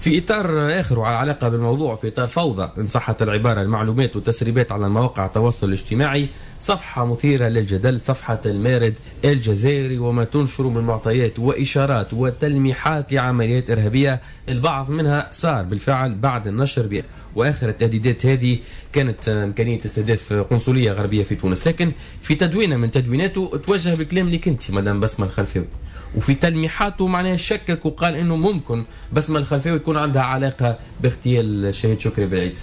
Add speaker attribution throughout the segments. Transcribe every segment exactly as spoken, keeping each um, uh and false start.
Speaker 1: في إطار آخر وعلى علاقة بالموضوع، في إطار فوضى إن صحت العبارة، المعلومات والتسريبات على مواقع التواصل الاجتماعي، صفحة مثيرة للجدل، صفحة المارد الجزائري، وما تنشر من معطيات وإشارات وتلميحات لعمليات إرهابية، البعض منها صار بالفعل بعد النشر بها. وآخر التهديدات هذه كانت إمكانية استهداف قنصلية غربية في تونس، لكن في تدوينة من تدويناته توجه بالكلام اللي كنتي مدام بسمة الخلفاوي، وفي تلميحاته معناه شكك وقال انه ممكن بسمة الخلفاوي تكون عندها علاقه باغتيال الشهيد شكري بالعيد.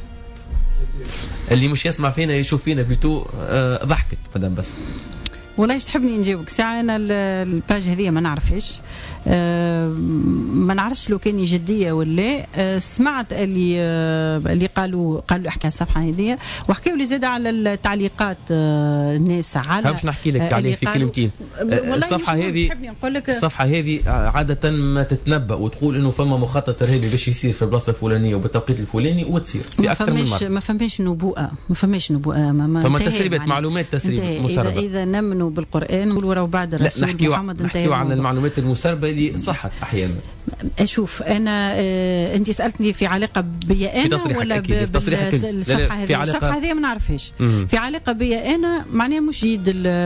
Speaker 1: اللي مش يسمع فينا يشوف فينا بيتو آه ضحكت مدام بسمة.
Speaker 2: والله ايش تحبني نجاوبك ساعه؟ انا الباج هذه ما نعرفهاش، أه ما نعرفش لو كان جديه ولا. أه سمعت اللي أه اللي قالوا قالوا احكي الصفحه هذه، وحكيوا لي زاد على التعليقات أه الناس على
Speaker 1: باش نحكي لك أه عليه في كلمتين. أه الصفحه هذه الصفحه هذه عاده ما تتنبأ وتقول انه فما مخطط ارهابي باش يصير في البلاصه الفلانيه وبالتوقيت الفلاني وتصير في اكثر من مره.
Speaker 2: ما فماش نبوءه، ما فماش نبوءه، ما
Speaker 1: فما تسريبات معلومات تسريب مسربه.
Speaker 2: اذا نمنوا بالقران نقولوا راهو بعد الرسول محمد انتهى.
Speaker 1: نحكيوا عن المعلومات المسربه اللي صحت احيانا.
Speaker 2: اشوف انا آه انت سالتني في علاقه بيا انا ولا بالصفحه هذه؟ الصفحه هذه ما نعرفهاش. في علاقه بيا انا معناها مش جيد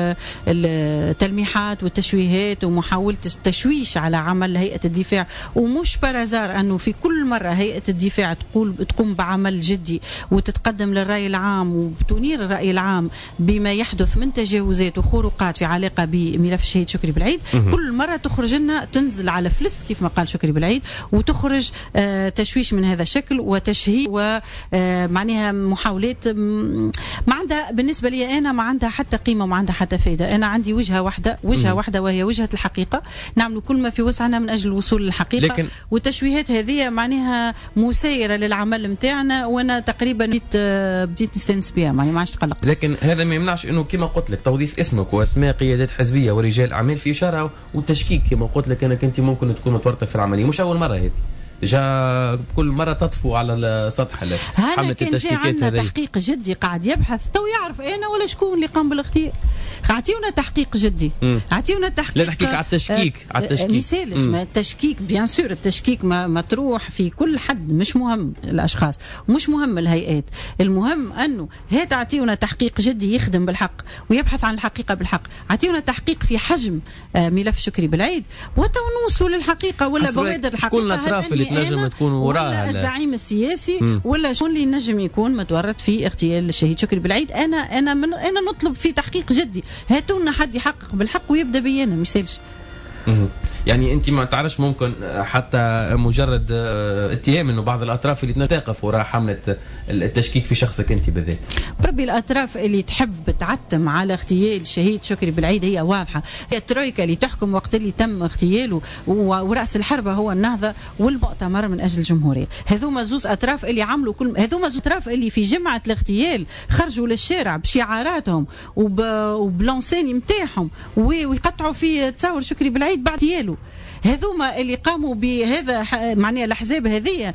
Speaker 2: التلميحات والتشويهات ومحاوله التشويش على عمل هيئه الدفاع، ومش بارازار انه في كل مره هيئه الدفاع تقول تقوم بعمل جدي وتتقدم للراي العام وبتنير الراي العام بما يحدث من تجاوزات وخروقات في علاقه بملف الشهيد شكري بالعيد. كل مره تخرج لنا تنزل على فلس كيف ما قال شكري بالعيد، وتخرج آه تشويش من هذا الشكل وتشهير ومعناها محاولات ما عندها بالنسبه لي انا ما عندها حتى قيمه وما عندها حتى فائده. انا عندي وجهه واحده وجهه مم. واحده وهي وجهه الحقيقه، نعمل كل ما في وسعنا من اجل الوصول للحقيقه. لكن والتشويهات هذه معناها مسيره للعمل نتاعنا، وانا تقريبا بديت بديت نستانس بها، معني ما عادش نقلق.
Speaker 1: لكن هذا ما يمنعش انه كما قلت لك توظيف اسمك واسماء قيادات حزبيه ورجال اعمال في اشاره والتشكيك كما قلت لك انك انت ممكن تكون متورطه في العمليه. مش اول مره هذه، جا كل مره تطفو على السطح
Speaker 2: حمله التشكيكات هذه. تحقيق جدي قاعد يبحث تو يعرف انا ولا شكون اللي قام بالاغتيال. اعطيونا تحقيق جدي، اعطيونا تحقيق.
Speaker 1: لا نحكيك على التشكيك، على التشكيك
Speaker 2: مثالش ما التشكيك بيان سور التشكيك ما مطروح في كل حد، مش مهم الاشخاص ومش مهم الهيئات، المهم انه هات اعطيونا تحقيق جدي يخدم بالحق ويبحث عن الحقيقه بالحق. اعطيونا تحقيق في حجم ملف شكري بالعيد وتو نوصلوا للحقيقه ولا بوادر الحقيقه.
Speaker 1: شكون الاطراف اللي تنجم تكون وراها؟
Speaker 2: ولا الزعيم السياسي مم. ولا شكون اللي نجم يكون متورط في اغتيال الشهيد شكري بالعيد؟ انا انا من انا نطلب في تحقيق جدي، هاتوا لنا حد يحقق بالحق ويبدا بي انا ما يسالش.
Speaker 1: يعني انت ما تعرفش ممكن حتى مجرد اتهام انه بعض الاطراف اللي تقف وراء حمله التشكيك في شخصك انت بالذات؟
Speaker 2: بربي الاطراف اللي تحب تعتم على اغتيال الشهيد شكري بالعيد هي واضحه، هي الترويكا اللي تحكم وقت اللي تم اغتياله، وراس الحربه هو النهضه والمؤتمر من اجل الجمهوريه. هذوما زوز اطراف اللي عملوا كل هذوما زوز اطراف اللي في جمعه الاغتيال خرجوا للشارع بشعاراتهم وب... وبلانسيني نتاعهم ويقطعوا في تصور شكري بالعيد بعد اغتياله. هذوما اللي قاموا بهذا معناها الاحزاب هذه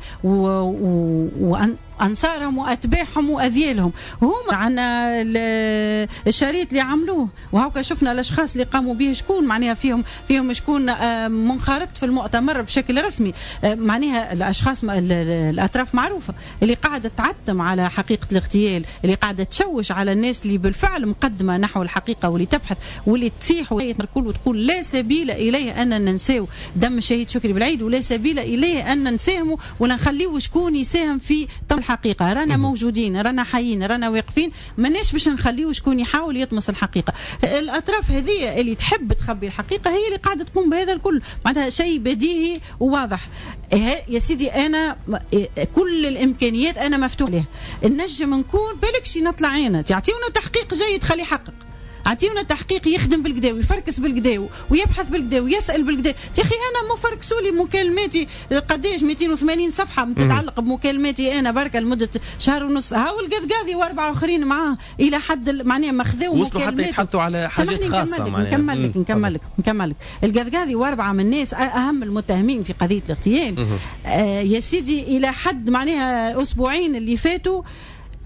Speaker 2: وانصارهم واتباعهم واذيالهم هم عنا الشريط اللي عملوه، وهكا شفنا الاشخاص اللي قاموا به شكون معناها فيهم فيهم شكون منخرط في المؤتمر بشكل رسمي. معناها الاشخاص الاطراف معروفه اللي قاعده تعتم على حقيقه الاغتيال، اللي قاعده تشوش على الناس اللي بالفعل مقدمه نحو الحقيقه واللي تبحث واللي تصيح وتقول وتقول لا سبيل اليه ان ننساو دم الشهيد شكري بالعيد، ولا سبيل اليه ان نساهموا ولا نخليو شكون يساهم في طم الحقيقه. رانا موجودين، رانا حيين، رانا واقفين، ماناش باش نخليو شكون يحاول يطمس الحقيقه. الاطراف هذه اللي تحب تخبي الحقيقه هي اللي قاعده تقوم بهذا الكل، معناتها شيء بديهي وواضح. يا سيدي انا كل الامكانيات انا مفتوح لها، نجم نكون بالكشي نطلع انا تعطيونا تحقيق جيد خليه يحقق، اعطيونا تحقيق يخدم بالكدا ويفركس بالكدا ويبحث بالكدا ويسال بالكدا. يا اخي انا مفركسوا لي مكالماتي قداش مئتين وثمانين صفحه تتعلق بمكالماتي انا بركه لمده شهر ونص، هاو القذقاذي واربعه اخرين معاه الى حد معناها ماخذوا
Speaker 1: وصلوا حتى يتحطوا على حاجات خاصه.
Speaker 2: نكمل لك نكمل لك نكمل لك القذقاذي واربعه من الناس اهم المتهمين في قضيه الاغتيال. آه يا سيدي الى حد معناها اسبوعين اللي فاتوا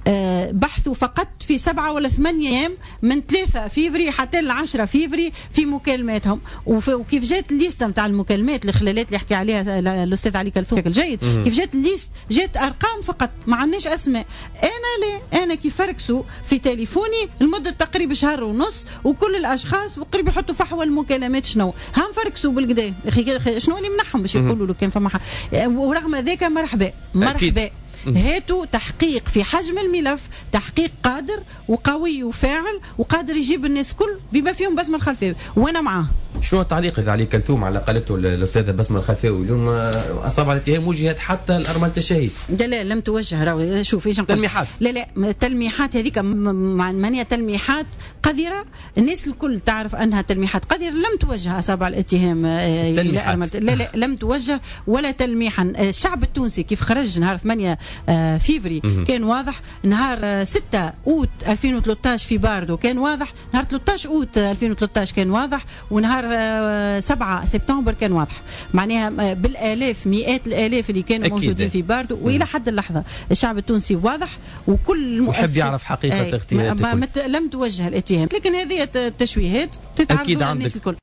Speaker 2: بحثوا فقط في سبعة ولا ثمانية أيام من ثلاثة فيفري حتى العشرة فيفري في مكالماتهم. وكيف جات الليستة نتاع المكالمات الخلالات اللي يحكي عليها الأستاذ علي كلثوم بشكل جيد، كيف جات الليست جات أرقام فقط ما عندناش أسماء. أنا لا أنا كيف فركسوا في تليفوني لمدة تقريبا شهر ونص وكل الأشخاص وقريب يحطوا فحوى المكالمات شنو هم فركسوا بالكدا أخي شنو اللي منحهم باش يقولوا له كان فما. ورغم ذلك مرحبا مرحبا هاتوا تحقيق في حجم الملف، تحقيق قادر وقوي وفاعل وقادر يجيب الناس كل بما فيهم بسمة الخلفاوي وانا معاه.
Speaker 1: شنو التعليق اذا علي كلثوم على قالته الاستاذه بسمه الخلفاوي اليوم اصابع الاتهام وجهت حتى الارمله الشهيد؟
Speaker 2: لا لا لم توجه راهو شوف ايش نقول
Speaker 1: تلميحات.
Speaker 2: لا لا التلميحات هذيك معناها تلميحات قذره، الناس الكل تعرف انها تلميحات قذره، لم توجه اصابع الاتهام
Speaker 1: تلميحات.
Speaker 2: لا لا لم توجه ولا تلميحا. الشعب التونسي كيف خرج نهار ثمانية فيفري كان واضح، نهار ستة اوت ألفين وثلاثة عشر في باردو كان واضح، نهار ثلاثة عشر اوت ألفين وثلاثة عشر كان واضح، ونهار سبعة سبتمبر كان واضح. معناها بالالاف مئات الالاف اللي كانوا موجودين في باردو والى حد اللحظه الشعب التونسي واضح وكل
Speaker 1: يحب يعرف حقيقه اغتيالات.
Speaker 2: لم توجه الاتهام، لكن هذه التشويهات تتعرض للناس الكل.